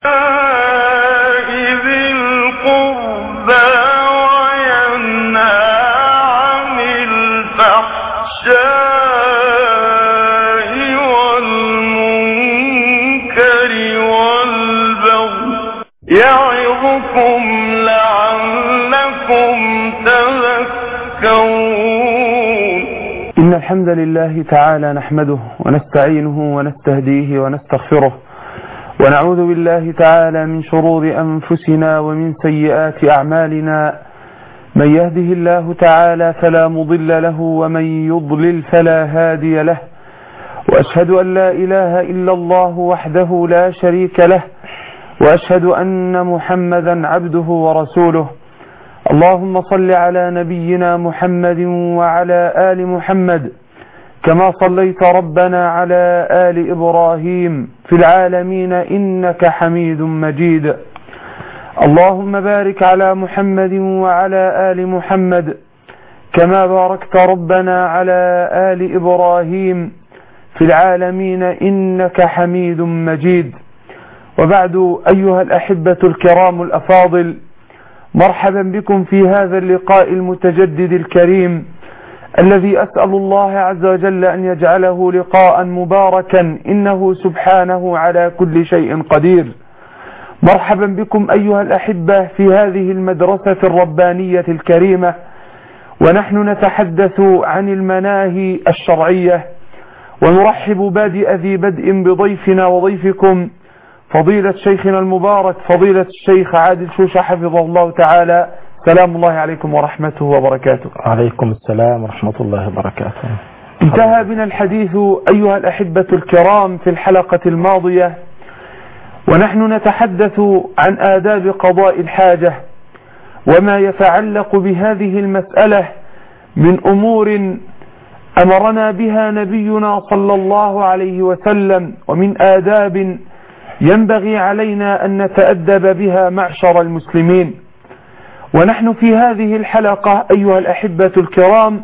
ذي القربى وينهى عن الفحشاء والمنكر والبغي يعظكم لعلكم تذكرون. إن الحمد لله تعالى نحمده ونستعينه ونستهديه ونستغفره ونعوذ بالله تعالى من شرور أنفسنا ومن سيئات أعمالنا. من يهده الله تعالى فلا مضل له ومن يضلل فلا هادي له، وأشهد أن لا إله إلا الله وحده لا شريك له، وأشهد أن محمدا عبده ورسوله. اللهم صل على نبينا محمد وعلى آل محمد كما صليت ربنا على آل إبراهيم في العالمين إنك حميد مجيد. اللهم بارك على محمد وعلى آل محمد كما باركت ربنا على آل إبراهيم في العالمين إنك حميد مجيد. وبعد، أيها الأحبة الكرام الأفاضل، مرحبا بكم في هذا اللقاء المتجدد الكريم الذي أسأل الله عز وجل أن يجعله لقاء مباركا، إنه سبحانه على كل شيء قدير. مرحبا بكم أيها الأحبة في هذه المدرسة الربانية الكريمة، ونحن نتحدث عن المناهي الشرعية، ونرحب بادئ ذي بدء بضيفنا وضيفكم فضيلة شيخنا المبارك فضيلة الشيخ عادل شوشة حفظه الله تعالى. سلام الله عليكم ورحمته وبركاته. عليكم السلام ورحمة الله وبركاته. انتهى بنا الحديث أيها الأحبة الكرام في الحلقة الماضية، ونحن نتحدث عن آداب قضاء الحاجة وما يتعلق بهذه المسألة من أمور أمرنا بها نبينا صلى الله عليه وسلم، ومن آداب ينبغي علينا أن نتأدب بها معشر المسلمين. ونحن في هذه الحلقة أيها الأحبة الكرام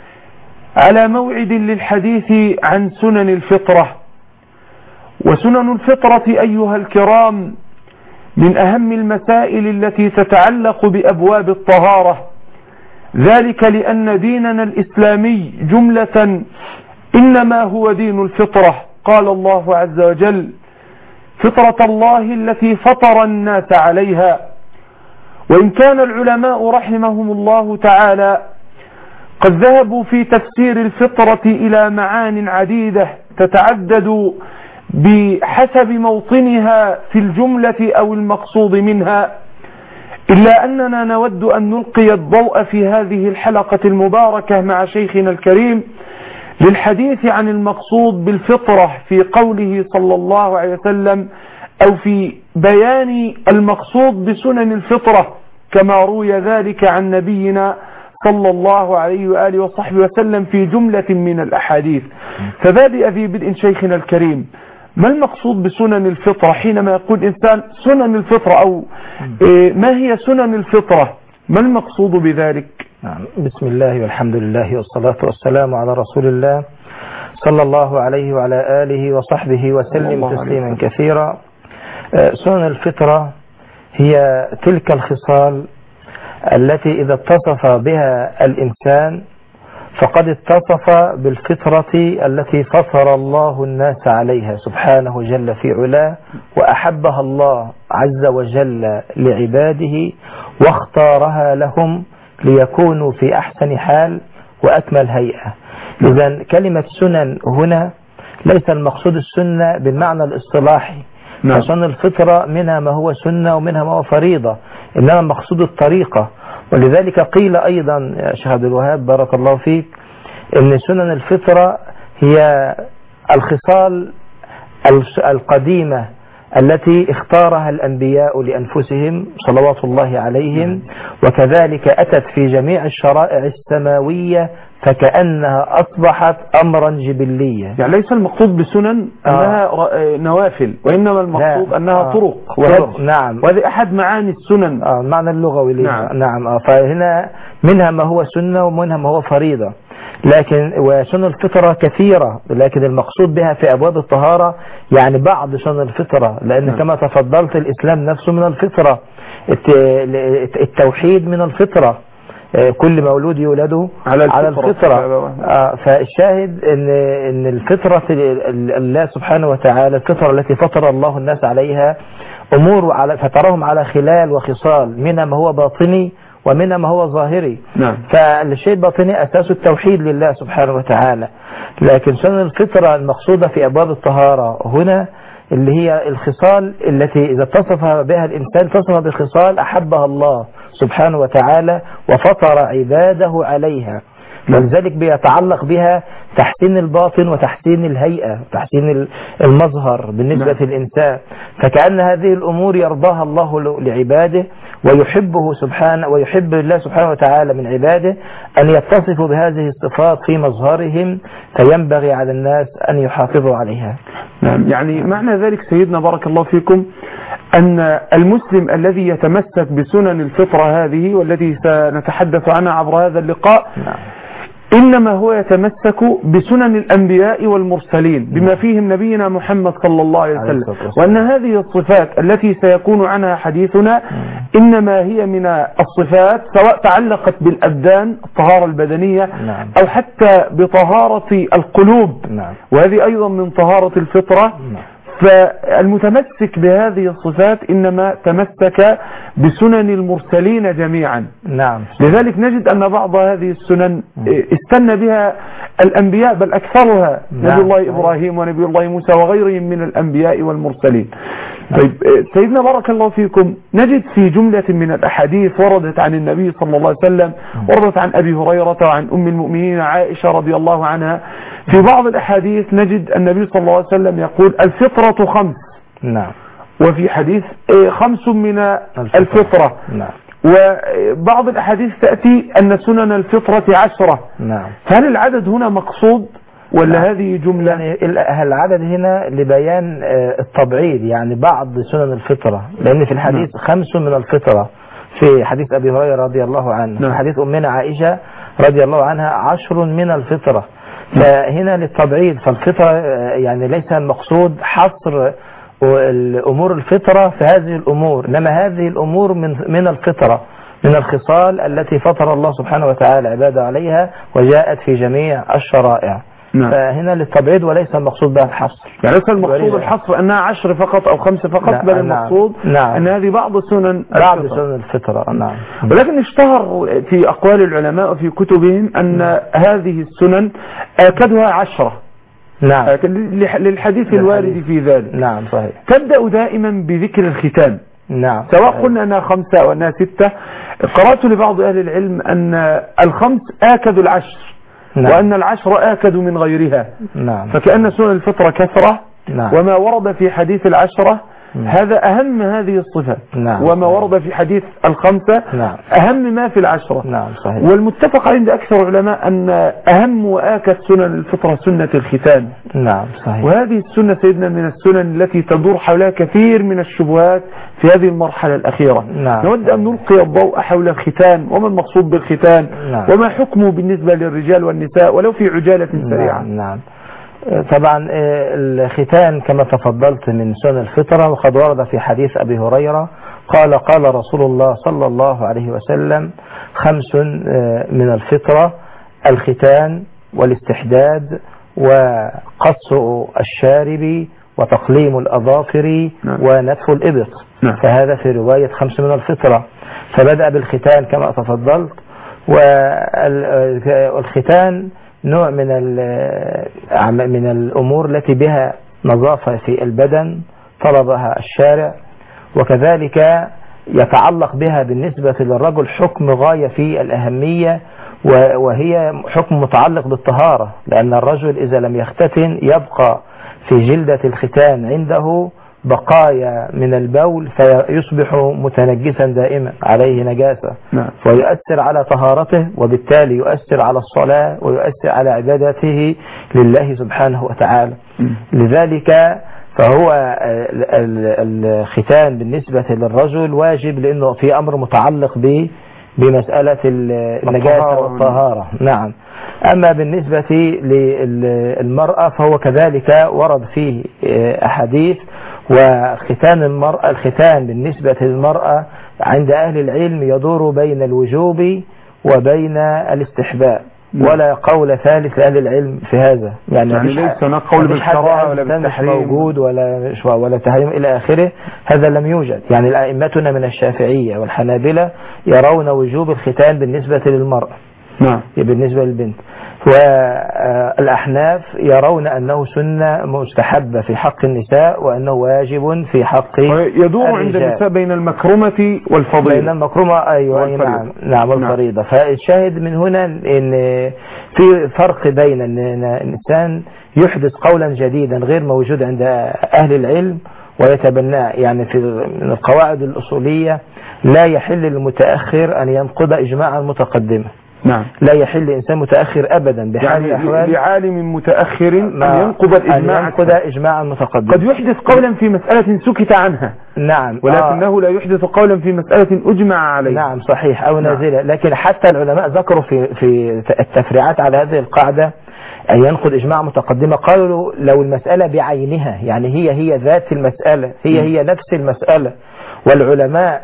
على موعد للحديث عن سنن الفطرة. وسنن الفطرة أيها الكرام من أهم المسائل التي تتعلق بأبواب الطهارة، ذلك لأن ديننا الإسلامي جملة إنما هو دين الفطرة. قال الله عز وجل: فطرة الله التي فطر الناس عليها. وإن كان العلماء رحمهم الله تعالى قد ذهبوا في تفسير الفطرة إلى معان عديدة تتعدد بحسب موطنها في الجملة أو المقصود منها، إلا أننا نود أن نلقي الضوء في هذه الحلقة المباركة مع شيخنا الكريم للحديث عن المقصود بالفطرة في قوله صلى الله عليه وسلم، أو في بيان المقصود بسنن الفطرة كما روي ذلك عن نبينا صلى الله عليه وآله وصحبه وسلم في جملة من الأحاديث. فبادئ في بدء شيخنا الكريم، ما المقصود بسنن الفطرة؟ حينما يقول إنسان سنن الفطرة أو ما هي سنن الفطرة، ما المقصود بذلك؟ بسم الله والحمد لله والصلاة والسلام على رسول الله صلى الله عليه وعلى آله وصحبه وسلم تسليما كثيرا. سنن الفطرة هي تلك الخصال التي إذا اتصف بها الإنسان فقد اتصف بالفطرة التي فطر الله الناس عليها سبحانه جل في علاه، وأحبها الله عز وجل لعباده واختارها لهم ليكونوا في أحسن حال وأكمل هيئة. إذن كلمة سنن هنا ليس المقصود السنة بالمعنى الاصطلاحي، فسنن الفطرة منها ما هو سنة ومنها ما هو فريضة، إنما المقصود الطريقة. ولذلك قيل أيضا يا شيخ عبد الوهاب بارك الله فيك إن سنن الفطرة هي الخصال القديمة التي اختارها الأنبياء لأنفسهم صلوات الله عليهم، وكذلك أتت في جميع الشرائع السماوية فكأنها أصبحت أمرا جبليا. يعني ليس المقصود بسنن أنها نوافل، وإنما المقصود أنها طرق. نعم، وهذه أحد معاني السنن، المعنى اللغوي. نعم. فهنا منها ما هو سنة ومنها ما هو فريضة. لكن وسنن الفطرة كثيرة، لكن المقصود بها في أبواب الطهارة يعني بعض سنن الفطرة، لأن كما تفضلت الإسلام نفسه من الفطرة، التوحيد من الفطرة، كل مولود يولد على الفطرة. فالشاهد ان الفطرة الله سبحانه وتعالى، الفطرة التي فطر الله الناس عليها امور فطرهم على خلال وخصال، منها ما هو باطني ومنها ما هو ظاهري. نعم. فالشيء الباطني اساس التوحيد لله سبحانه وتعالى، لكن سنن الفطرة المقصودة في ابواب الطهارة هنا اللي هي الخصال التي إذا اتصف بها الإنسان اتصف بخصال أحبها الله سبحانه وتعالى وفطر عباده عليها، ولذلك بيتعلق بها تحسين الباطن وتحسين الهيئة، تحسين المظهر بالنسبة للإنسان. فكأن هذه الأمور يرضاها الله لعباده ويحبه سبحانه، ويحب الله سبحانه وتعالى من عباده أن يتصفوا بهذه الصفات في مظهرهم، فينبغي على الناس أن يحافظوا عليها. نعم. يعني معنى ذلك سيدنا بارك الله فيكم أن المسلم الذي يتمسك بسنن الفطرة هذه والتي سنتحدث عنها عبر هذا اللقاء إنما هو يتمسك بسنن الأنبياء والمرسلين بما فيهم نبينا محمد صلى الله عليه وسلم، وأن هذه الصفات التي سيكون عنها حديثنا إنما هي من الصفات سواء تعلقت بالأبدان الطهارة البدنية أو حتى بطهارة القلوب، وهذه أيضا من طهارة الفطرة. فالمتمسك بهذه الصفات إنما تمسك بسنن المرسلين جميعا. نعم. لذلك نجد أن بعض هذه السنن استنى بها الأنبياء بل أكثرها نبي الله إبراهيم ونبي الله موسى وغيرهم من الأنبياء والمرسلين. طيب سيدنا بارك الله فيكم نجد في جملة من الأحاديث وردت عن النبي صلى الله عليه وسلم، وردت عن أبي هريرة وعن أم المؤمنين عائشة رضي الله عنها، في بعض الأحاديث نجد النبي صلى الله عليه وسلم يقول الفطرة 5. نعم. وفي حديث 5 من الفطرة. نعم. وبعض الأحاديث تأتي أن سنن الفطرة 10. نعم. هل العدد هنا مقصود ولا هذه جملة؟ يعني العدد هنا لبيان التبعيد، يعني بعض سنن الفطرة، لأن في الحديث 5 من الفطرة في حديث أبي هريرة رضي الله عنه، في حديث أمنا عائشة رضي الله عنها 10 من الفطرة. فهنا للتبعيد، فالفطرة يعني ليس المقصود حصر الأمور الفطرة في هذه الأمور، إنما هذه الأمور من الفطرة، من الخصال التي فطر الله سبحانه وتعالى عباده عليها وجاءت في جميع الشرائع. فهنا للتبعيد وليس المقصود بها الحصر، يعني ليس المقصود الحصر أنها 10 فقط أو 5 فقط، بل المقصود أن هذه بعض سنن الفطرة. نعم. ولكن اشتهر في أقوال العلماء وفي كتبهم أن هذه السنن آكدها 10. نعم. للحديث الوارد في ذلك. نعم صحيح. تبدأ دائما بذكر الختان. نعم. سواء قلنا أنها 5 أو أنها 6. قرأت لبعض أهل العلم أن 5 آكد 10. نعم. وأن 10 آكد من غيرها. نعم. فكأن سنن الفطرة كثرة. نعم. وما ورد في حديث 10 هذا أهم هذه الصفة. نعم. وما ورد في حديث 5 نعم. أهم ما في 10. نعم صحيح. والمتفق عند أكثر العلماء أن أهم وآكد سنن الفطرة سنة الختان. نعم صحيح. وهذه السنة سيدنا من السنن التي تدور حولها كثير من الشبهات في هذه المرحلة الأخيرة. نعم. نود أن نلقي الضوء حول الختان وما المقصود بالختان. نعم. وما حكمه بالنسبة للرجال والنساء ولو في عجالة سريعة. نعم. طبعا الختان كما تفضلت من سنن الفطرة، وقد ورد في حديث أبي هريرة قال رسول الله صلى الله عليه وسلم 5 من الفطرة: الختان والاستحداد وقص الشارب وتقليم الأظافر ونتف الإبط. فهذا في رواية 5 من الفطرة. فبدأ بالختان كما تفضلت، والختان نوع من الأمور التي بها نظافة في البدن طلبها الشارع، وكذلك يتعلق بها بالنسبة للرجل حكم غاية في الأهمية، وهي حكم متعلق بالطهارة، لأن الرجل إذا لم يختتن يبقى في جلدة الختان عنده بقايا من البول فيصبح متنجسا دائما، عليه نجاسة. ويؤثر على طهارته، وبالتالي يؤثر على الصلاة ويؤثر على عبادته لله سبحانه وتعالى. لذلك فهو الختان بالنسبة للرجل واجب، لأنه في أمر متعلق بمسألة النجاسة والطهارة. نعم. أما بالنسبة للمرأة فهو كذلك ورد فيه أحاديث. الختان بالنسبة للمرأة عند أهل العلم يدور بين الوجوب وبين الاستحباب، ولا قول ثالث لأهل العلم في هذا. يعني ليس هناك قول بالكراهة ولا بالتحريم موجود ولا تحريم إلى آخره، هذا لم يوجد. يعني الأئمتنا من الشافعية والحنابلة يرون وجوب الختان بالنسبة للمرأة، نعم، بالنسبة للبنت. والأحناف يرون أنه سنة مستحبة في حق النساء وأنه واجب في حق يدور عند النساء بين المكرمة والفضيلة. بين المكرمة أيوة نعم والفريضة. فالشاهد من هنا أن في فرق بين أن الإنسان يحدث قولا جديدا غير موجود عند أهل العلم ويتبناه. يعني في القواعد الأصولية لا يحل للمتأخر أن ينقض إجماع المتقدمة. نعم، لا يحل إنسان متأخر أبدا بحال الأحوال لعالم متأخر أن ينقض إجماع المتقدم. قد يحدث قولا في مسألة سكت عنها، نعم، ولكنه لا يحدث قولا في مسألة أجمع عليه. نعم صحيح، أو نازلة. لكن حتى العلماء ذكروا في التفريعات على هذه القاعدة أن ينقض إجماع متقدمة. قالوا لو المسألة بعينها، يعني هي ذات المسألة، هي نفس المسألة، والعلماء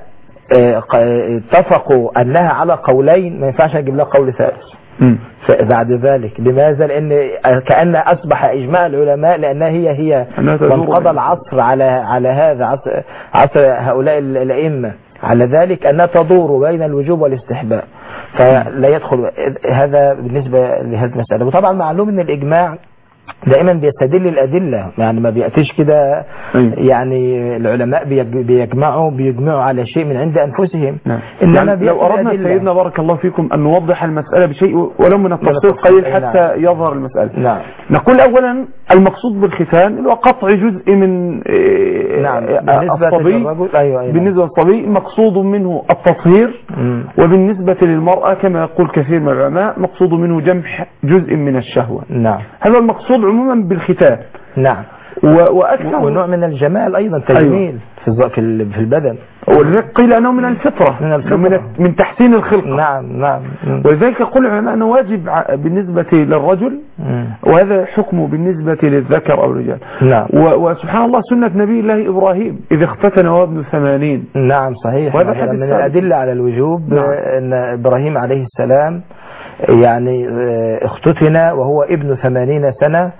اتفقوا أنها على قولين، ما ينفعش أجيب لها قول ثالث بعد ذلك. لماذا؟ لأن كأن أصبح إجماع العلماء لأنها هي وانقضى العصر على هذا عصر هؤلاء الأئمة على ذلك أنها تدور بين الوجوب والاستحباب، فلا يدخل هذا بالنسبة لهذه المسألة. وطبعا معلوم أن الإجماع دائما بيستدل الأدلة، يعني ما بيأتيش كده. يعني العلماء بيجمعوا على شيء من عند أنفسهم. إنما يعني لو أردنا سيدنا بارك الله فيكم أن نوضح المسألة بشيء ولو من التفصيل قليل حتى يظهر المسألة. نعم. نقول أولا المقصود بالختان هو قطع جزء من الصبي. بالنسبة للصبي مقصود منه التطهير، وبالنسبة للمرأة كما يقول كثير من العلماء مقصود منه جمح جزء من الشهوة. نعم. هذا المقصود عموما بالختان. نعم. وأكثر ونوع من الجمال أيضا، تجميل في البدن. قيل أنه من الفطرة، من تحسين الخلق. نعم. ولذلك يقول العلماء أنه واجب بالنسبة للرجل، وهذا حكمه بالنسبة للذكر أو الرجال. نعم. وسبحان الله سنة نبي الله إبراهيم إذ اختتن وهو ابن 80. نعم صحيح. وهذا من الأدلة على الوجوب. أن إبراهيم عليه السلام يعني اختتن وهو ابن 80 سنة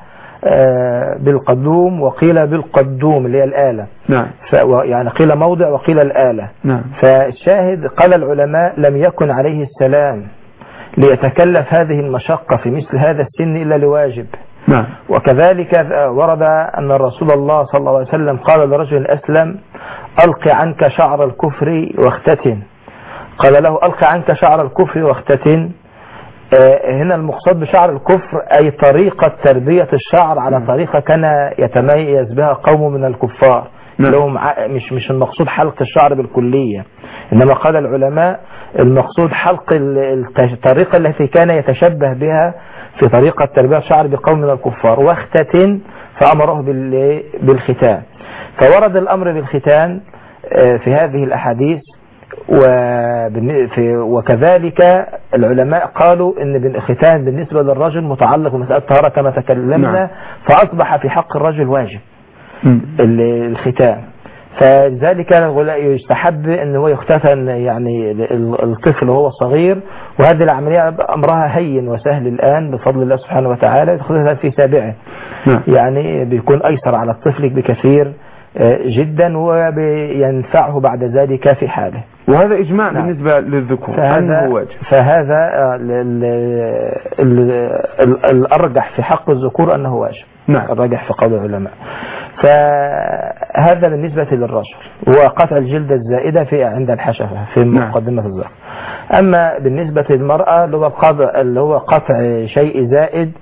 بالقدوم، وقيل بالقدوم اللي هي الآلة. نعم. يعني قيل موضع وقيل الآلة. نعم. فالشاهد قال العلماء لم يكن عليه السلام ليتكلف هذه المشقة في مثل هذا السن إلا لواجب. نعم. وكذلك ورد أن الرسول الله صلى الله عليه وسلم قال لرجل أسلم ألق عنك شعر الكفر واختتن. قال له ألق عنك شعر الكفر واختتن. هنا المقصود بشعر الكفر أي طريقة تربية الشعر على طريقة كان يتميز بها قوم من الكفار. لهم مش المقصود حلق الشعر بالكلية، إنما قال العلماء المقصود حلق الطريقة التي كان يتشبه بها في طريقة تربية الشعر بقوم من الكفار. واختتن فأمره بالختان. فورد الأمر بالختان في هذه الأحاديث. وكذلك العلماء قالوا ان الختان بالنسبة للرجل متعلق بمسألة الطهارة كما تكلمنا. نعم. فأصبح في حق الرجل واجب الختان. فذلك يستحب ان هو يختتن يعني الطفل وهو صغير، وهذه العملية أمرها هين وسهل الآن بفضل الله سبحانه وتعالى. يختتن في سابعه. نعم. يعني بيكون أيسر على الطفل بكثير جدا وينفعه بعد ذلك في حاله. وهذا إجماع. نعم. بالنسبة للذكور فهذا الأرجح في حق الذكور أنه واجب. نعم. الراجح في قول العلماء. فهذا بالنسبة للرجل، وقطع الجلد الزائدة عند الحشفة في مقدمة الذكر. أما بالنسبة للمرأة اللي هو قطع شيء زائد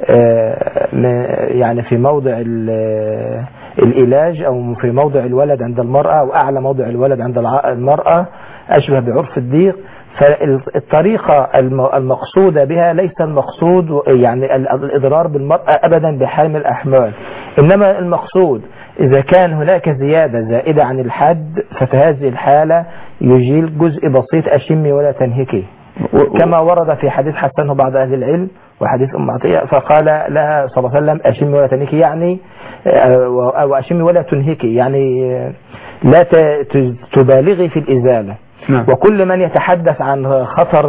يعني في موضع العلاج أو في موضع الولد عند المرأة أو أعلى موضع الولد عند المرأة أشبه بعرف الضيق. فالطريقة المقصودة بها ليس المقصود يعني الإضرار بالمرأة أبدا بحال من الأحمال، إنما المقصود إذا كان هناك زائدة عن الحد ففي هذه الحالة يجيل جزء بسيط أشمي ولا تنهكي. كما ورد في حديث حسنه بعض أهل العلم وحديث أم عطية، فقال لها صلى الله عليه وسلم أشمي ولا تنهكي، يعني أو أشمي ولا تنهكي، يعني لا تبالغي في الإزالة. نعم. وكل من يتحدث عن خطر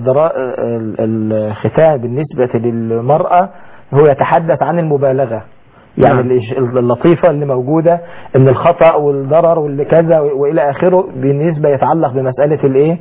الختان بالنسبة للمرأة هو يتحدث عن المبالغة، يعني اللطيفة اللي موجودة ان الخطأ والضرر واللي كذا والى اخره بالنسبة يتعلق بمسألة الايه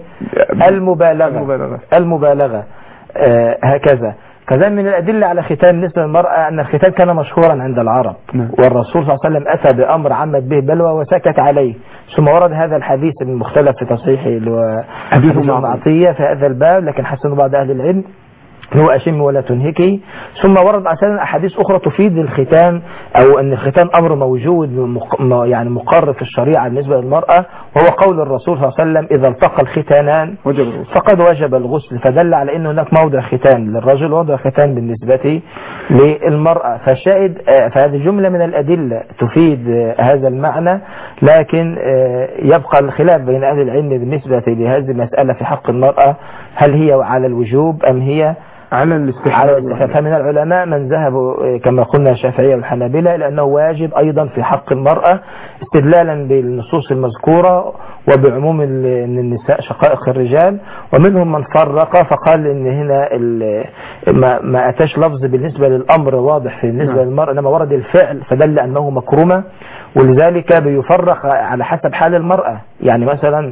المبالغة. هكذا. كذا من الأدلة على ختان بالنسبة للمرأة أن الختان كان مشهورا عند العرب، والرسول صلى الله عليه وسلم أتى بأمر عمت به بلوى وسكت عليه، ثم ورد هذا الحديث المختلف في تصحيحه اللي هو حديث أم عطية في هذا الباب، لكن حسنه بعض أهل العلم هو أشم ولا تنهكي. ثم ورد عشان أحاديث أخرى تفيد الختان، أو أن الختان أمر موجود يعني مقرر في الشريعة بالنسبة للمرأة، وهو قول الرسول صلى الله عليه وسلم إذا التقى الختانان فقد وجب الغسل، فدل على أن هناك موضع ختان للرجل وموضع ختان بالنسبة للمرأة. فالشاهد فهذه جملة من الأدلة تفيد هذا المعنى، لكن يبقى الخلاف بين أهل العلم بالنسبة لهذه المسألة في حق المرأة، هل هي على الوجوب أم هي على الاستحباب. فمن العلماء من ذهبوا كما قلنا الشافعية والحنابلة لأنه واجب أيضا في حق المرأة استدلالا بالنصوص المذكورة وبعموم أن النساء شقائق الرجال، ومنهم من فرق فقال إن هنا ما أتاش لفظ بالنسبة للأمر واضح بالنسبة للمرأة، إنما ورد الفعل فدل أنه مكرمة، ولذلك بيفرق على حسب حال المرأة. يعني مثلا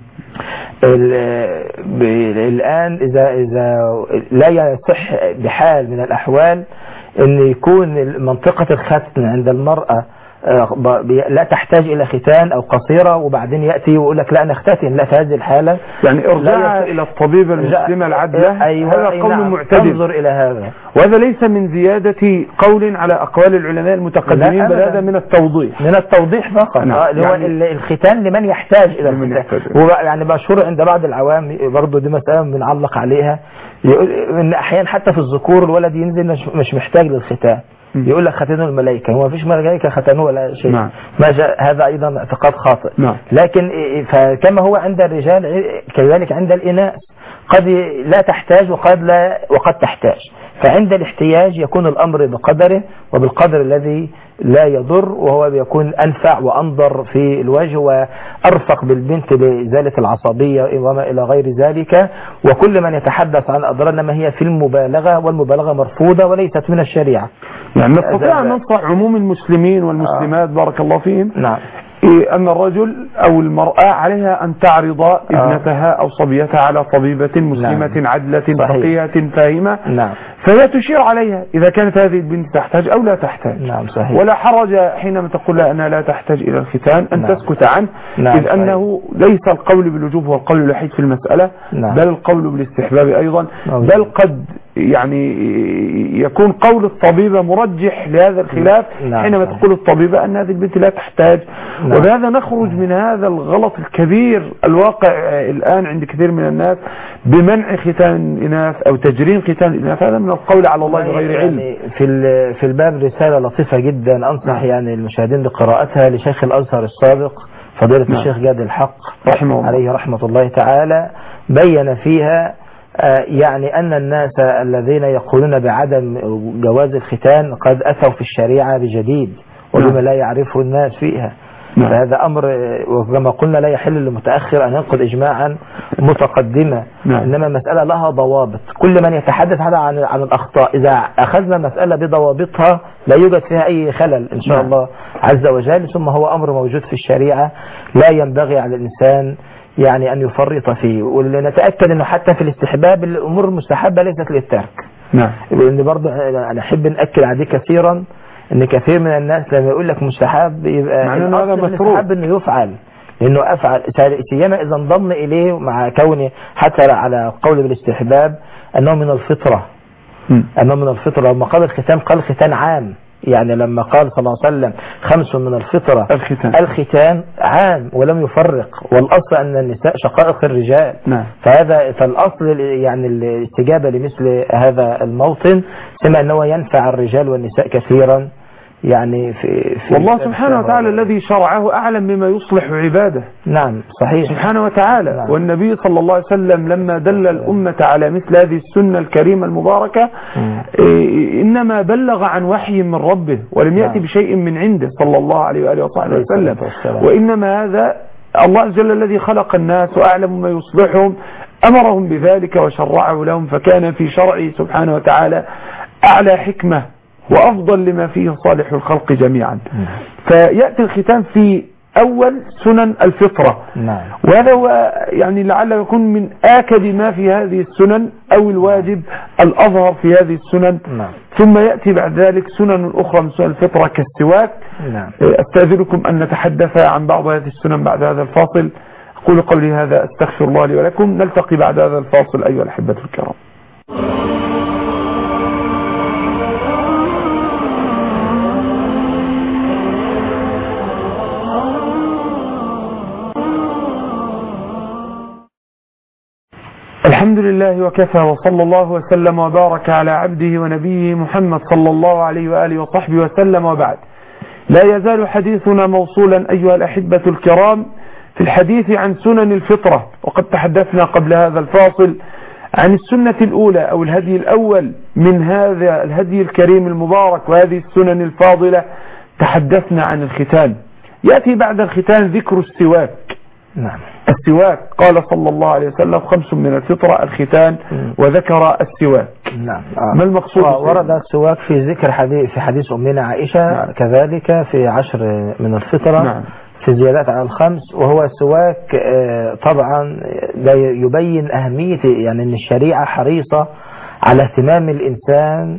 الآن إذا لا يصح بحال من الأحوال أن يكون منطقة الختن عند المرأة لا تحتاج إلى ختان أو قصيرة، وبعدين يأتي ويقول لك لا نختتن، لا في هذه الحالة يعني ارجع إلى الطبيبة المسلمة العدلة. أيوة هذا قول معتدل، تنظر إلى هذا، وهذا ليس من زيادة قول على أقوال العلماء المتقدمين، بل هذا من التوضيح فقط. يعني الختان لمن يحتاج إلى الختان. هو يعني مشهور عند بعض العوام برضو، دي مسألة بنعلق عليها، يقول إن أحيانا حتى في الذكور الولد ينزل مش محتاج للختان، يقول لك ختانه الملائكة، هو مفيش ملائكة ختانه ولا شيء. هذا أيضا اعتقاد خاطئ. لكن فكما هو عند الرجال كذلك عند الإناث قد لا تحتاج وقد تحتاج، فعند الاحتياج يكون الأمر بقدره وبالقدر الذي لا يضر، وهو بيكون أنفع وأنظر في الوجه وأرفق بالبنت لإزالة العصبية وما إلى غير ذلك. وكل من يتحدث عن أضرار إنما هي في المبالغة، والمبالغة مرفوضة وليست من الشريعة. يعني نستطيع أن ننصح عموم المسلمين والمسلمات بارك الله فيهم أن الرجل أو المرأة عليها أن تعرض ابنتها أو صبيتها على طبيبة مسلمة عدلة فقيهة فاهمة، فهي تشير عليها إذا كانت هذه البنت تحتاج أو لا تحتاج. ولا حرج حينما تقول لها أنها لا تحتاج إلى الختان أن تسكت عنه، إذ أنه ليس القول بالوجوب هو القول الوحيد في المسألة، بل القول بالاستحباب أيضا، بل قد يعني يكون قول الطبيبة مرجح لهذا الخلاف حينما تقول الطبيبة أن هذه البنت لا تحتاج. وبهذا نخرج من هذا الغلط الكبير الواقع الآن عند كثير من الناس بمنع ختان الإناث أو تجريم ختان الإناث، هذا من القول على الله بغير علم. في الباب رسالة لطيفة جدا أنصح يعني المشاهدين بقراءتها لشيخ الأزهر السابق فضيلة الشيخ جاد الحق عليه رحمة الله تعالى، بين فيها يعني أن الناس الذين يقولون بعدم جواز الختان قد أتوا في الشريعة بجديد وبما لا يعرفه الناس فيها. فهذا أمر وكما قلنا لا يحل للمتأخر أن ينقض إجماعا متقدمة، إنما مسألة لها ضوابط. كل من يتحدث هذا عن الأخطاء إذا أخذنا مسألة بضوابطها لا يوجد فيها أي خلل إن شاء الله عز وجل. ثم هو أمر موجود في الشريعة لا ينبغي على الإنسان يعني أن يفرط فيه، ولنتأكد أنه حتى في الاستحباب الأمور المستحبة ليست للترك. لأن برضه أنا أحب نأكد عليه كثيرا ان كثير من الناس لما يقول لك مستحب يبقى هذا مستحب انه يفعل، لانه افعل سيما اذا انضم اليه مع كونه حتى على قول بالاستحباب انه من الفطرة. انه من الفطرة. لما قال الختان قال ختان عام، يعني لما قال صلى الله عليه وسلم 5 من الفطرة الختان عام ولم يفرق، والأصل أن النساء شقائق الرجال. فالأصل يعني الاستجابة لمثل هذا الموطن سمع أنه ينفع الرجال والنساء كثيرا يعني في والله سبحانه وتعالى الذي شرعه أعلم بما يصلح عباده. نعم صحيح سبحانه وتعالى. نعم. والنبي صلى الله عليه وسلم لما دل الأمة على مثل هذه السنة الكريمة المباركة إنما بلغ عن وحي من ربه ولم يأتي بشيء من عنده صلى الله عليه وآله وصحبه وسلم. وإنما هذا الله عز وجل الذي خلق الناس وأعلم ما يصلحهم أمرهم بذلك وشرعه لهم، فكان في شرعه سبحانه وتعالى أعلى حكمة وأفضل لما فيه صالح الخلق جميعا. فيأتي الختام في أول سنن الفطرة. وهذا هو يعني لعله يكون من آكد ما في هذه السنن أو الواجب الأظهر في هذه السنن. ثم يأتي بعد ذلك سنن أخرى من سنن الفطرة كالسواك. أستأذنكم أن نتحدث عن بعض هذه السنن بعد هذا الفاصل. أقول قولي هذا أستغفر الله لي ولكم. نلتقي بعد هذا الفاصل أيها الأحبة الكرام. الحمد لله وكفى وصلى الله وسلم وبارك على عبده ونبيه محمد صلى الله عليه وآله وصحبه وسلم، وبعد. لا يزال حديثنا موصولا أيها الأحبة الكرام في الحديث عن سنن الفطرة، وقد تحدثنا قبل هذا الفاصل عن السنة الأولى أو الهدي الأول من هذا الهدي الكريم المبارك وهذه السنن الفاضلة. تحدثنا عن الختان. يأتي بعد الختان ذكر السواك. السواك قال صلى الله عليه وسلم 5 من الفطرة الختان، وذكر السواك. ما المقصود؟ ورد السواك في ذكر في حديث أمنا عائشة. كذلك في 10 من الفطرة. في زيادات على 5. وهو السواك طبعا يبين أهمية، يعني أن الشريعة حريصة على اهتمام الإنسان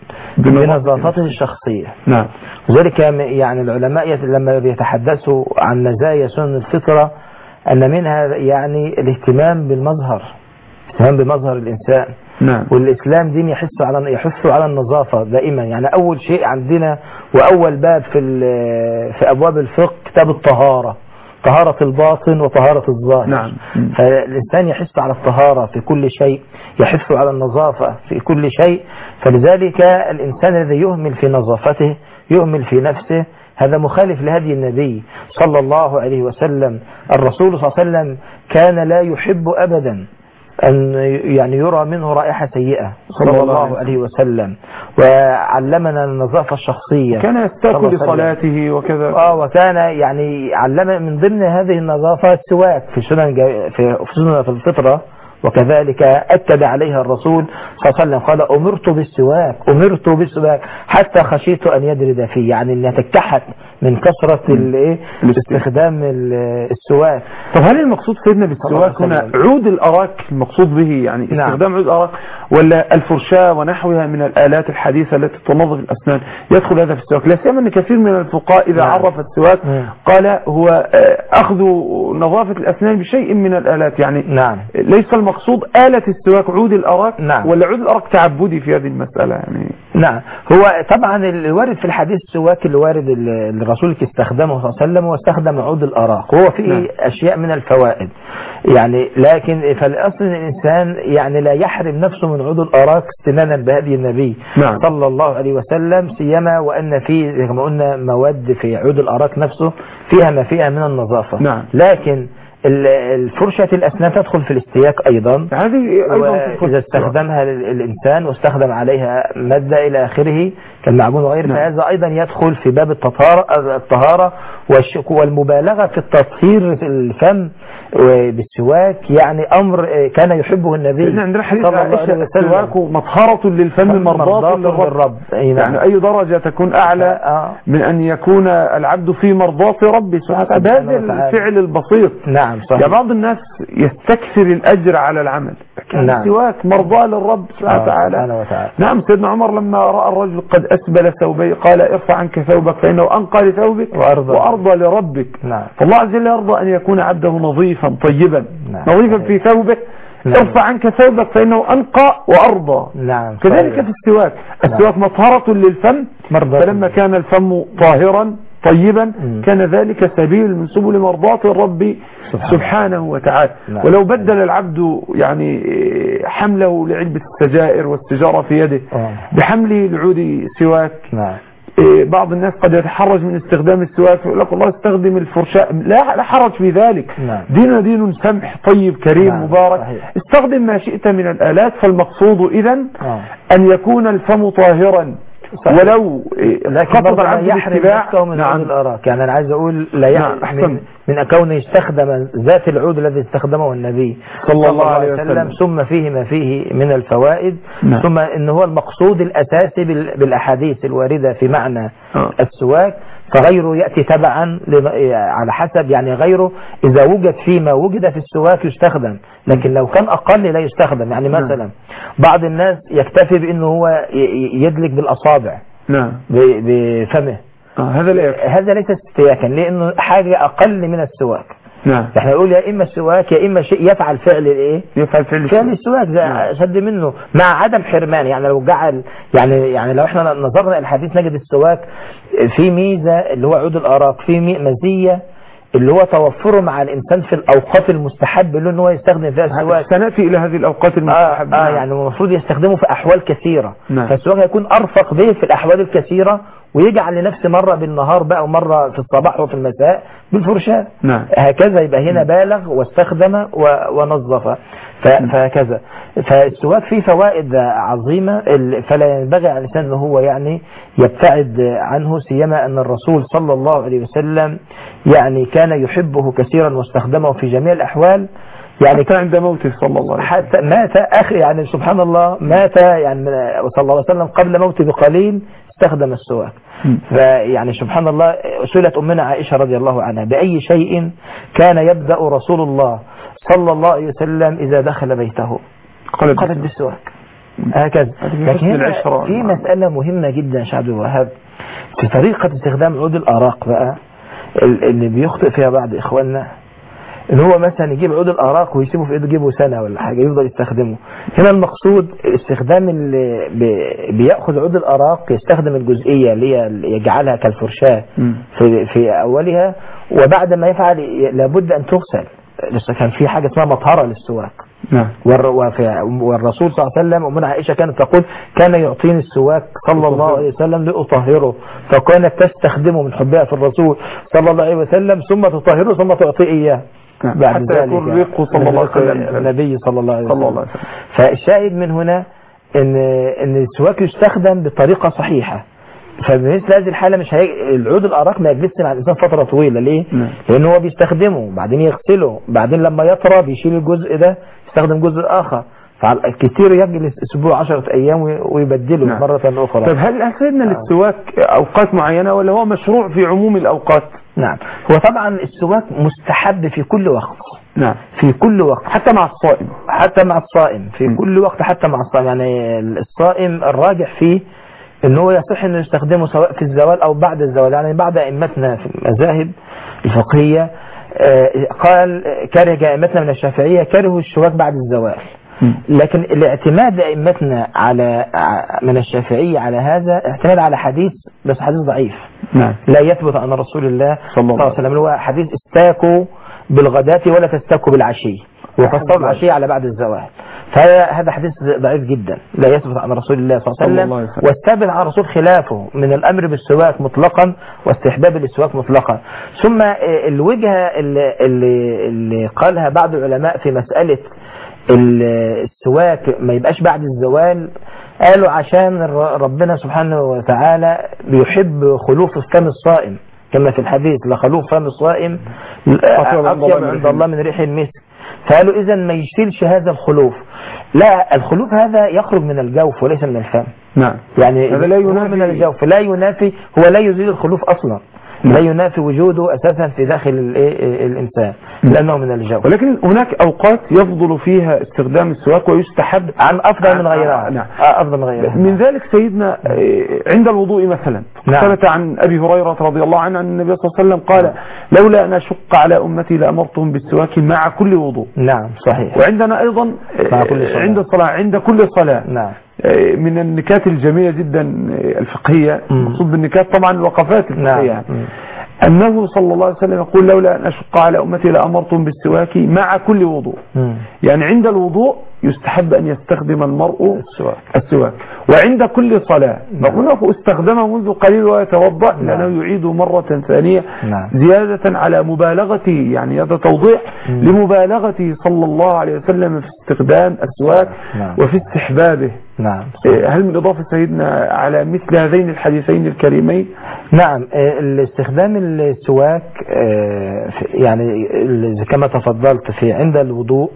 بنظافته الشخصية. وذلك يعني العلماء لما بيتحدثوا عن مزايا سنن الفطرة أن منها يعني الاهتمام بالمظهر، اهتمام بمظهر الإنسان. والإسلام دين يحث على النظافة دائما. يعني أول شيء عندنا وأول باب في أبواب الفقه كتاب الطهارة، طهارة الباطن وطهارة الظاهر. فالإنسان يحث على الطهارة في كل شيء، يحث على النظافة في كل شيء. فلذلك الإنسان الذي يهمل في نظافته يهمل في نفسه، هذا مخالف لهدي النبي صلى الله عليه وسلم. الرسول صلى الله عليه وسلم كان لا يحب أبدا أن يعني يرى منه رائحة سيئة صلى الله عليه وسلم، وعلمنا النظافة الشخصية. كان يستاك لصلاته وكذا. وكان يعني علم من ضمن هذه النظافة السواك في سنن الفطرة. وكذلك أكد عليها الرسول صلى الله عليه وسلم قال أمرت بالسواك حتى خشيت أن يدرد فيه، يعني أنها تكتحت من كثرة استخدام السواك. طب هل المقصود سيدنا بالسواك هنا عود الأراك المقصود به، يعني استخدام عود الأراك، ولا الفرشاة ونحوها من الآلات الحديثة التي تنظف الأسنان يدخل هذا في السواك؟ لا سيما أن كثير من الفقهاء إذا عرف السواك قال هو أخذ نظافة الأسنان بشيء من الآلات، يعني ليس المقصود آلة السواك عود الأراك، ولا عود الأراك تعبدي في هذه المسألة يعني. هو طبعا الوارد في الحديث السواك اللي وارد الرسول استخدمه صلى الله عليه وسلم واستخدم عود الأراك، وهو فيه أشياء من الفوائد يعني. لكن فالأصل الإنسان يعني لا يحرم نفسه من عود الأراك استنانا بهدي النبي صلى الله عليه وسلم، سيما وأن فيه كما قلنا مواد في عود الأراك نفسه فيها ما فيها من النظافة. لكن الفرشة الأسنان تدخل في الاستياك أيضا، إذا استخدمها الإنسان واستخدم عليها مادة إلى آخره كالمعجون وغيره، فهذا أيضا يدخل في باب الطهارة والمبالغة في التطهير في الفم بالسواك، يعني أمر كان يحبه النبي عندنا حديث عائشة السواك مطهرة للفم مرضاة للرب. يعني أي درجة تكون أعلى من أن يكون العبد في مرضاة ربه سبحانه وتعالى بهذا الفعل البسيط. صحيح. يعني بعض الناس يستكثر الأجر على العمل. السواك مرضاة للرب سبحانه وتعالى. نعم. سيدنا عمر لما رأى الرجل قد أسبل ثوبه قال ارفع عنك ثوبك فإنه أنقى لثوبك وأرضى لربك. فالله عز وجل يرضى أن يكون عبده نظيفا طيبا نظيفا في ثوبه. ارفع عنك ثوبك فإنه أنقى وأرضى. كذلك في السواك. السواك مطهرة للفم، فلما كان الفم طاهرا طيبا كان ذلك سبيل من سبل مرضاة الرب سبحانه وتعالى. ولو بدل العبد يعني حمله لعلبة السجائر والسجارة في يده بحمله لعود سواك بعض الناس قد يتحرج من استخدام السواك، يقول لك والله استخدم الفرشاة، لا حرج في ذلك. نعم. ديننا دين سمح طيب كريم. نعم. مبارك. صحيح. استخدم ما شئت من الآلات، فالمقصود إذن أن يكون الفم طاهرا. صحيح. ولو لكن برضه لا يحرم نفسه من عود الأراك. يعني أنا عايز أقول لا يحرم من كونه يستخدم ذات العود الذي استخدمه النبي صلى الله عليه وسلم، ثم فيه ما فيه من الفوائد. نعم. ثم إن هو المقصود الأساسي بالأحاديث الواردة في معنى السواك، فغيره يأتي تبعا على حسب، يعني غيره إذا وجد فيما وجد في السواك يستخدم، لكن لو كان أقل لا يستخدم. يعني مثلا بعض الناس يكتفي بأنه هو يدلك بالأصابع. نعم. بفمه. هذا ليس استياكا، لأنه حاجة أقل من السواك. نعم. احنا نقول يا إما السواك يا إما شيء يفعل فعل الإيه؟ يفعل فعل السواك ده. نعم. أشد منه مع عدم حرمان. يعني لو جعل يعني لو احنا نظرنا إلى الحديث نجد السواك في ميزة اللي هو عود الأراك، في مزية اللي هو توفره مع الإنسان في الأوقات المستحب له إن هو يستخدم فيها السواك. سنأتي إلى هذه الأوقات المستحبة. يعني المفروض يستخدمه في أحوال كثيرة. نعم. فالسواك يكون أرفق به في الأحوال الكثيرة، ويجعل لنفسه مرة بالنهار بقى ومرة في الصباح وفي المساء بالفرشاة. نعم. هكذا يبقى هنا بالغ واستخدم ونظف. فهكذا فالسواك فيه فوائد عظيمة، فلا ينبغي على الإنسان أنه هو يعني يبتعد عنه، سيما أن الرسول صلى الله عليه وسلم يعني كان يحبه كثيرا واستخدمه في جميع الأحوال. يعني حتى عند موته صلى الله عليه وسلم، حتى مات يعني سبحان الله مات يعني صلى الله عليه وسلم قبل موته بقليل استخدم السواك. فيعني سبحان الله سئلت أمنا عائشة رضي الله عنها بأي شيء كان يبدأ رسول الله صلى الله عليه وسلم إذا دخل بيته؟ قالت بالسواك. هكذا. لكن في مسألة مهمة جدا شعب الوهاب في طريقة استخدام عود الأراك بقى اللي بيخطئ فيها بعض إخواننا، ان هو مثلا يجيب عود الأراك ويسيبه في ايده يجيبه سنة ولا حاجة يفضل يستخدمه. هنا المقصود استخدام اللي بيأخذ عود الأراك يستخدم الجزئية اللي يجعلها كالفرشاة في أولها، وبعد ما يفعل لابد أن تغسل. لسه كان في حاجة اسمها مطهرة للسواك. نعم. والرسول صلى الله عليه وسلم ومن عائشة كانت تقول كان يعطيني السواك صلى الله عليه وسلم لأطهره، فكانت تستخدمه من حبها في الرسول صلى الله عليه وسلم ثم تطهره ثم تعطيه إياه. نعم. بعد حتى ذلك يكون ريقه صلى الله عليه وسلم النبي صلى الله عليه وسلم. فالشاهد من هنا ان السواك يستخدم بطريقة صحيحة. فبمثل هذه الحالة مش العود الأراك ما يجلسش مع الإنسان فترة طويلة. ليه؟ لأنه هو بيستخدمه بعدين يغسله، بعدين لما يطرى بيشيل الجزء ده يستخدم جزء آخر، فالكثير يجلس أسبوع 10 أيام ويبدله. نعم. مرة أخرى. طيب هل أخذنا للسواك أوقات معينة ولا هو مشروع في عموم الأوقات؟ نعم. هو طبعا السواك مستحب في كل وقت. نعم. في كل وقت حتى مع الصائم. حتى مع الصائم في كل وقت حتى مع الصائم. يعني الصائم الراجح فيه انه هو يصح انه يستخدمه سواء في الزوال او بعد الزوال. يعني بعض ائمتنا في المذاهب الفقهية قال كره ائمتنا من الشافعية كرهوا السواك بعد الزوال. لكن الاعتماد ائمتنا على من الشافعية على هذا اعتماد على حديث بس حديث ضعيف. نعم. لا يثبت عن رسول الله صلى الله عليه وسلم. هو حديث استاكوا بالغداة ولا تستاكوا بالعشي، وقصروا العشي على بعد الزوال. فهذا حديث ضعيف جدا لا يثبت عن رسول الله صلى الله عليه وسلم. والثابت عن رسول خلافه من الأمر بالسواك مطلقا واستحباب السواك مطلقا. ثم الوجهة اللي قالها بعض العلماء في مسألة السواك ما يبقاش بعد الزوال، قالوا عشان ربنا سبحانه وتعالى بيحب خلوف فم الصائم كما في الحديث لخلوف فم الصائم أطيب عند الله من ريح المسك. فقالوا إذا ما يشيلش هذا الخلوف. لا، الخلوف هذا يخرج من الجوف وليس من الفم. نعم. يعني هذا لا ينافي من الجوف، لا ينافي، هو لا يزيل الخلوف أصلا. لا ينافي وجوده أساسا في داخل الإنسان لأنه من الجو. ولكن هناك أوقات يفضل فيها استخدام السواك ويستحب عن أفضل من غيرها. نعم. أفضل من غيرها. من ذلك سيدنا عند الوضوء مثلا ثبت عن أبي هريرة رضي الله عنه أن النبي صلى الله عليه وسلم قال لولا أن أشق على أمتي لأمرتهم بالسواك مع كل وضوء. نعم صحيح. وعندنا أيضا عند الصلاة عند كل صلاة. نعم. من النكات الجميلة جدا الفقهية، مقصود بالنكات طبعا الوقفات الفقهية. نعم. أنه صلى الله عليه وسلم يقول لولا أن أشق على أمتي لأمرتم بالسواك مع كل وضوء. يعني عند الوضوء يستحب أن يستخدم المرء السواك. وعند كل صلاة نقول استخدمه منذ قليل ويتوضأ لأنه يعيد مرة ثانية زيادة على مبالغته، يعني هذا توضيح لمبالغته صلى الله عليه وسلم في استخدام السواك وفي استحبابه. هل من إضافة سيدنا على مثل هذين الحديثين الكريمين؟ نعم، الاستخدام السواك يعني كما تفضلت في عند الوضوء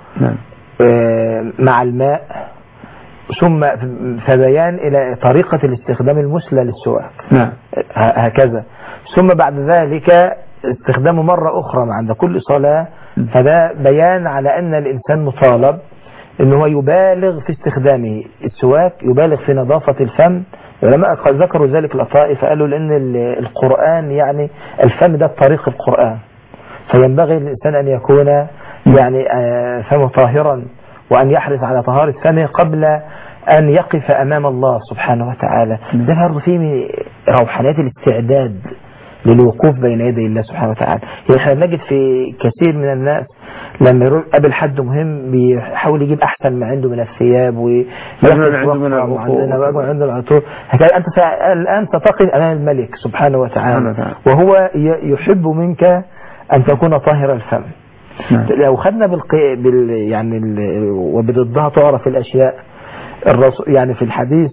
مع الماء، ثم فبيان إلى طريقة الاستخدام المثلى للسواك هكذا، ثم بعد ذلك استخدامه مرة أخرى عند كل صلاة، فده بيان على أن الإنسان مطالب أنه يبالغ في استخدامه السواك، يبالغ في نظافة الفم. العلماء ذكروا ذلك الأطائف، فقالوا لأن القرآن يعني الفم ده طريق القرآن، فينبغي للإنسان أن يكون يعني فمه طاهرا، وأن يحرص على طهارة فمه قبل أن يقف أمام الله سبحانه وتعالى. ده برضه فيه روحانيات الاستعداد للوقوف بين يدي الله سبحانه وتعالى. يعني احنا نجد في كثير من الناس لما يروح قبل حد مهم بيحاول يجيب أحسن ما عنده من الثياب عنده العطور. أنت الآن ستقف أمام الملك سبحانه وتعالى، وهو يحب منك أن تكون طاهر الفم. لو خدنا يعني وبضدها تعرف الأشياء. الرسول يعني في الحديث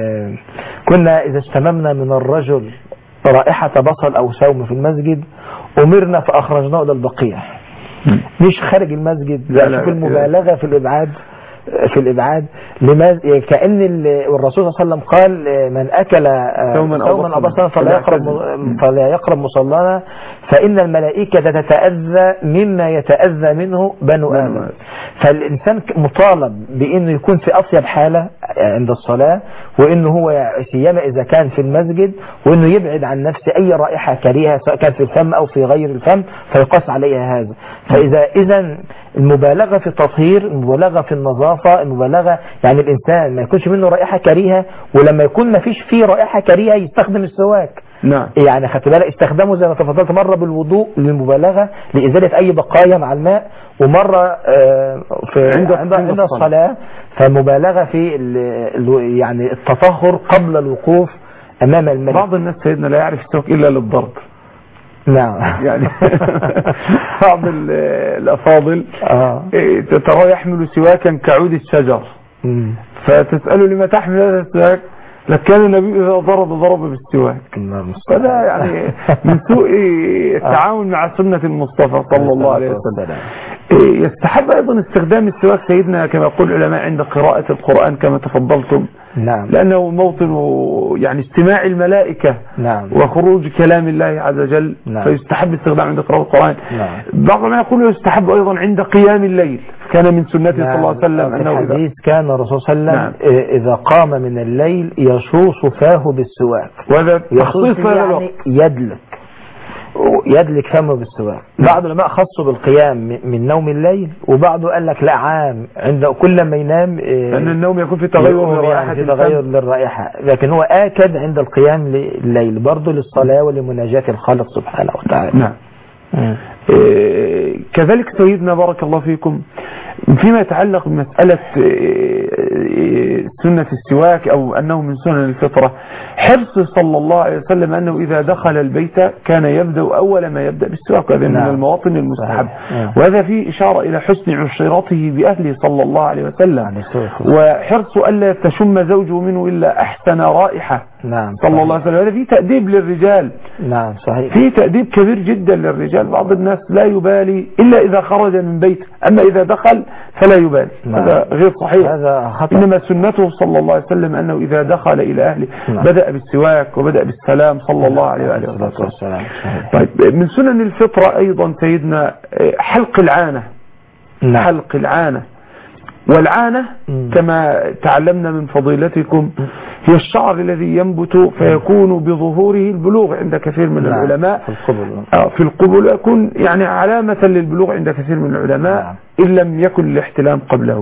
كنا إذا اشتممنا من الرجل رائحة بصل أو سوم في المسجد أمرنا فأخرجناه إلى البقيع، مش خارج المسجد. لا في المبالغة في الإبعاد لماذا؟ كأن الرسول صلى الله عليه وسلم قال من أكل سوما أو بصلا فلا يقرب مصلانا، فإن الملائكة تتأذى مما يتأذى منه بنو آدم. فالإنسان مطالب بأنه يكون في أطيب حالة عند الصلاة، وأنه هو سيما إذا كان في المسجد، وأنه يبعد عن نفسه أي رائحة كريهة سواء كان في الفم أو في غير الفم فيقاس عليها هذا. فإذا المبالغة في التطهير، المبالغة في النظافة، المبالغة يعني الإنسان ما يكونش منه رائحة كريهة، ولما يكون ما فيش فيه رائحة كريهة يستخدم السواك. يعني خدت بالك استخدامه زي ما تفضلت مرة بالوضوء للمبالغة لإزالة أي بقايا مع الماء، ومرة في عند الصلاة فمبالغة في يعني التطهر قبل الوقوف أمام الملك. بعض الناس سيدنا لا يعرف السواك إلا للضرب. يعني بعض الأفاضل ترى يحمل سواكا كعود الشجر، فتسأله لما تحمل هذا السواك؟ لكان النبي إذا ضرب بالسواك. فده يعني من سوء التعاون مع سنة المصطفى صلى الله عليه وسلم. يستحب أيضا استخدام السواك سيدنا كما يقول العلماء عند قراءة القرآن كما تفضلتم، لأنه موطن يعني استماع الملائكة وخروج كلام الله عز وجل، فيستحب استخدام عند قراءة القرآن. بعض ما يقول يستحب أيضا عند قيام الليل، كان من سنته صلى الله عليه وسلم أنه الحديث كان الرسول صلى الله عليه وسلم إذا قام من الليل يشوص فاه بالسواك، وهذا تخصيص يعني يدلك فمه بالسواك. بعض العلماء خصوا بالقيام من نوم الليل، وبعضه قال لك لا عام عند كل ما ينام أن النوم يكون في تغير للرائحة، لكن هو آكد عند القيام لليل برضه للصلاة ولمناجاة الخالق سبحانه وتعالى. كذلك سيدنا بارك الله فيكم فيما يتعلق بمسألة سنة السواك أو أنه من سنن الفطرة، حرص صلى الله عليه وسلم أنه إذا دخل البيت كان يبدأ أول ما يبدأ بالسواك، وهذا من المواطن المستحب، وهذا فيه إشارة إلى حسن عشرته بأهله صلى الله عليه وسلم، وحرص ألا تشم زوجه منه إلا أحسن رائحة صلى الله عليه وسلم. هذا فيه تأديب للرجال، فيه تأديب كبير جدا للرجال. بعض الناس لا يبالي إلا إذا خرج من بيت، أما إذا دخل فلا يبالي، هذا غير صحيح. إنما سنته صلى الله عليه وسلم أنه إذا دخل إلى أهله بدأ بالسواك وبدأ بالسلام صلى الله عليه وسلم. طيب من سنن الفطرة أيضا سيدنا حلق العانة. حلق العانة، والعانة كما تعلمنا من فضيلتكم هي الشعر الذي ينبت فيكون بظهوره البلوغ عند كثير من العلماء في القبل، يكون يعني علامة للبلوغ عند كثير من العلماء إن لم يكن الاحتلام قبله.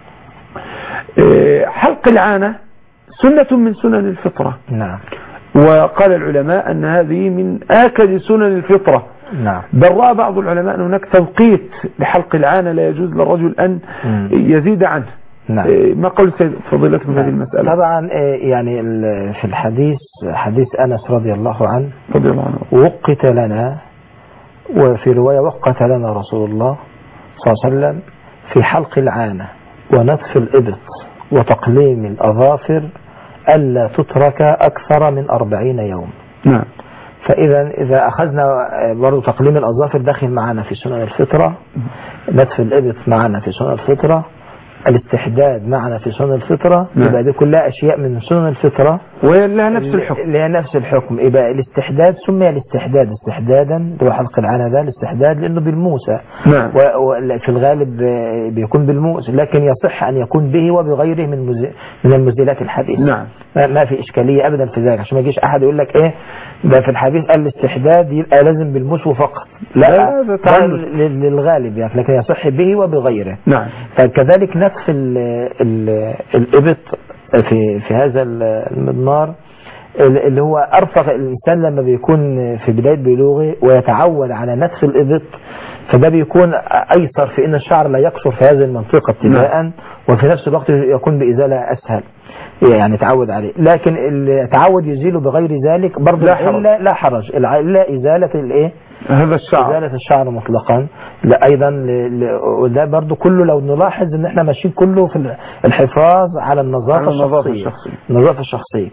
حلق العانة سنة من سنن الفطرة، وقال العلماء أن هذه من آكد سنن الفطرة، نعم. بل رأى بعض العلماء أن هناك توقيت لحلق العانة لا يجوز للرجل أن يزيد عنه. نعم. ما قول فضيلتكم في هذه المسألة؟ طبعا يعني في الحديث حديث أنس رضي الله عنه وقت لنا، وفي رواية وقت لنا رسول الله صلى الله عليه وسلم في حلق العانة ونتف الإبط وتقليم الأظافر ألا تترك أكثر من 40 يوم. نعم. إذا أخذنا برضو تقليم الأظافر داخل معنا في سنن الفطرة، نتف الإبط معنا في سنن الفطرة، الاستحداد معنا في سنن الفطرة، يبقى دي كلها أشياء من سنن الفطرة ولها نفس الحكم. لها نفس الحكم. يبقى الاستحداد سمي الاستحداد استحدادا، هو حلق العانة ده الاستحداد لأنه بالموسى. نعم. وفي الغالب بيكون بالموسى، لكن يصح أن يكون به وبغيره من المزيلات الحديثة. نعم. ما في إشكالية أبدا في ذلك، عشان ما يجيش أحد يقول لك إيه ده في الحديث قال الاستحداد يبقى لازم بالمسو فقط. لا، ده للغالب يعني، لكن يصح به وبغيره. نعم. فكذلك نفس الإبط في هذا المضمار اللي هو أرفق الإنسان لما بيكون في بداية بلوغه ويتعود على نتف الإبط، فده بيكون أيسر في إن الشعر لا يقصر في هذه المنطقة ابتداء، وفي نفس الوقت يكون بإزالة أسهل يعني تعود عليه. لكن التعود يزيله بغير ذلك برضه لا حرج، إلا إزالة الإيه؟ هذا الشعر، إزالة الشعر مطلقا. لا أيضا وده برضو كله لو نلاحظ ان احنا ماشيين كله في الحفاظ على النظافة الشخصية.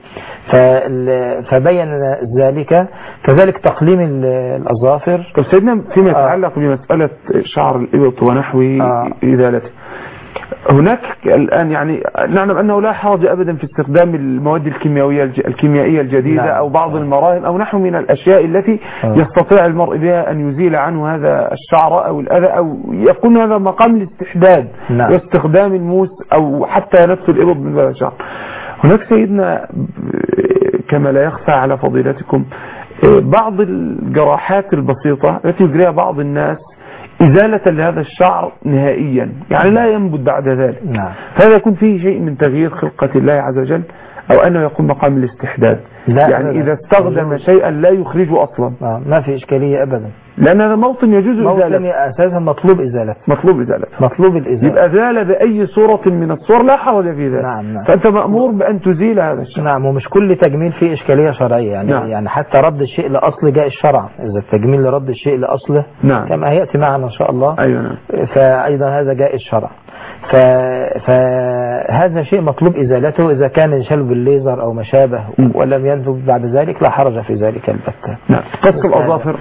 فبين ذلك. كذلك تقليم الأظافر. طب سيدنا فيما يتعلق بمسألة شعر الإبط ونحو إزالته، هناك الآن يعني نعلم أنه لا حرج أبدا في استخدام المواد الكيميائية الجديدة. نعم. أو بعض المراهم أو نحو من الأشياء التي يستطيع المرء بها أن يزيل عنه هذا الشعر أو الأذى، أو يكون هذا مقام الاستحداد. نعم. واستخدام الموس أو حتى نفس الإبط من هذا الشعر. هناك سيدنا كما لا يخفى على فضيلتكم بعض الجراحات البسيطة التي يجريها بعض الناس إزالة لهذا الشعر نهائيا، يعني لا ينبت بعد ذلك. نعم. هذا يكون فيه شيء من تغيير خلقة الله عز وجل، أو أنه يكون مقام الاستحداد. يعني إذا استخدم شيئا لا يخرجه أصلا ما في إشكالية أبدا، لأن هذا موطن يجوز إزالته، موطن أساسا مطلوب إزالته. مطلوب الإزالة. يبقى زال بأي صورة من الصور لا حرج في ذلك. نعم. فأنت مأمور بأن تزيل هذا الشيء. نعم. ومش كل تجميل فيه إشكالية شرعية يعني. نعم. يعني حتى رد الشيء لأصله جاء الشرع، إذا التجميل لرد الشيء لأصله. نعم. كما هيأتي معنا إن شاء الله. أيوة. نعم. فأيضا هذا جاء الشرع. فهذا شيء مطلوب إزالته إذا كان ينشل بالليزر أو ما شابه ولم ينذب بعد ذلك لا حرج في ذلك البتة. نعم. قص الأظافر.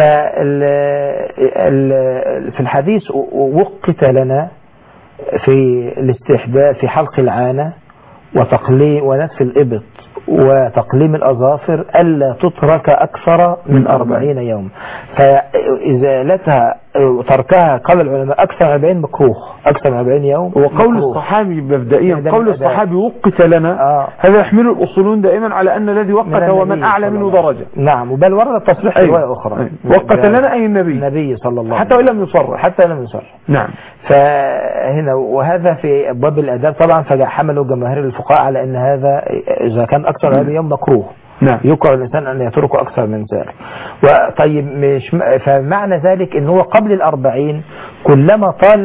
في الحديث وقت لنا في الاستحداث في حلق العانة وتقليم ونتف الإبط وتقليم الأظافر ألا تترك أكثر من 40 يوم. فإزالتها وتركها قال العلماء أكثر من 40 مكروه، أكثر من 40 يوم. وقول الصحابي مبدئيا قول الصحابي وقت لنا هذا يحمل الأصولون دائما على أن الذي وقت هو من أعلى منه درجة. نعم. وبل ورد التصريح في رواية أخرى. وقت لنا أي النبي صلى الله عليه وسلم حتى وإن لم يصرح. نعم. فهنا وهذا في أبواب الآداب طبعا، فحملوا جماهير الفقهاء على أن هذا إذا كان أكثر من 40 يوم مكروه. نعم. يكره الإنسان أن يتركه أكثر من ذلك. وطيب فمعنى ذلك أنه قبل 40 كلما طال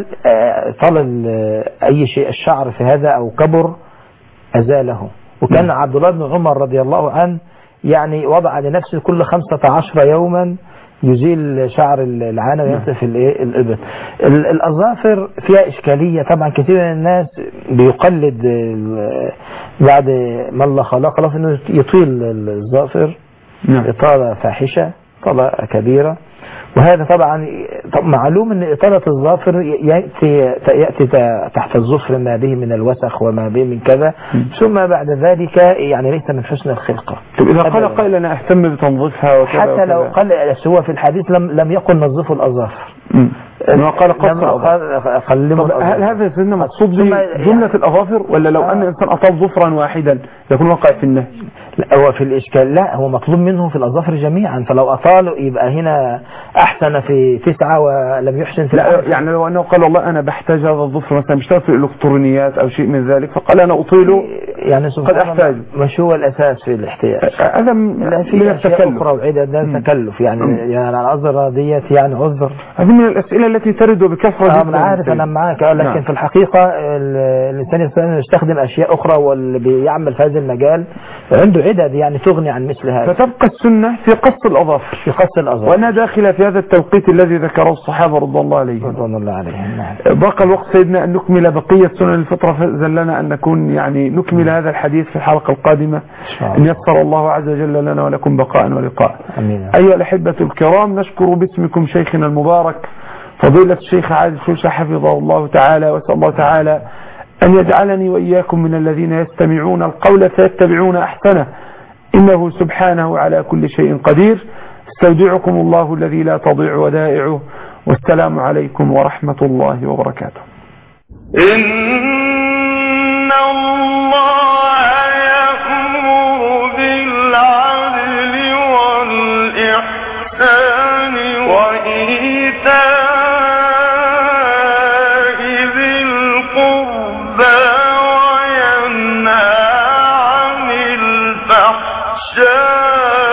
أي شيء الشعر في هذا أو كبر أزاله. وكان عبد الله بن عمر رضي الله عنه يعني وضع لنفسه كل 15 يوما يزيل شعر العانة وينتف الإبط. الأظافر فيها إشكالية طبعا، كثير من الناس بيقلد بعد ما الله خلق انه يطيل الظافر إطالة فاحشة، إطالة كبيرة. وهذا طبعا معلوم ان إطالة الظافر يأتي تحت الظفر ما به من الوسخ وما به من كذا، ثم بعد ذلك يعني ليس من حسن الخلقة. طب إذا قال قائل أنا أهتم بتنظيفها وكذا حتى لو قال هو في الحديث لم يقل نظفوا الأظافر، ما قال هل هذا سنة مقصود جملة الأظافر، ولا لو أن الإنسان أطال ظفرا واحدا يكون وقع في النهي؟ لا هو في الإشكال لا، هو مطلوب منه في الأظافر جميعا، فلو أطال يبقى هنا أحسن في 9 ولم يحسن في لا يعني لو أنه قال والله أنا بحتاج هذا الظفر مثلا بشتغل في الإلكترونيات أو شيء من ذلك، فقال أنا أطيله يعني سبحان الله مش هو الأساس في الاحتياج. هذا من أشياء أخرى وعدة ده تكلف يعني العذرة ديت يعني عذر. هذه من الأسئلة التي ترد بكثرة. أنا عارف أنا معاك لكن في الحقيقة الإنسان يستخدم أشياء أخرى واللي بيعمل في هذا المجال عنده عدد يعني تغني عن مثل هذا. فتبقى السنة في قص الأظافر. وأنا داخل في هذا التوقيت الذي ذكره الصحابة رضي الله عليهم. بقى الوقت سيدنا أن نكمل بقية سنن الفطرة، فزلنا أن نكون يعني نكمل هذا الحديث في الحلقة القادمة إن يسر الله عز وجل لنا ولكم بقاء ولقاء. أيها الأحبة الكرام، نشكر باسمكم شيخنا المبارك فضيلة الشيخ عادل شوشة حفظه الله تعالى، وأسأل الله تعالى أن يجعلني وإياكم من الذين يستمعون القول فيتبعون أحسنه، إنه سبحانه على كل شيء قدير. استودعكم الله الذي لا تضيع ودائعه، والسلام عليكم ورحمة الله وبركاته. إن الله يأمر بالعدل والإحسان وإيتاء ذي القربى وينهى عن الفحشاء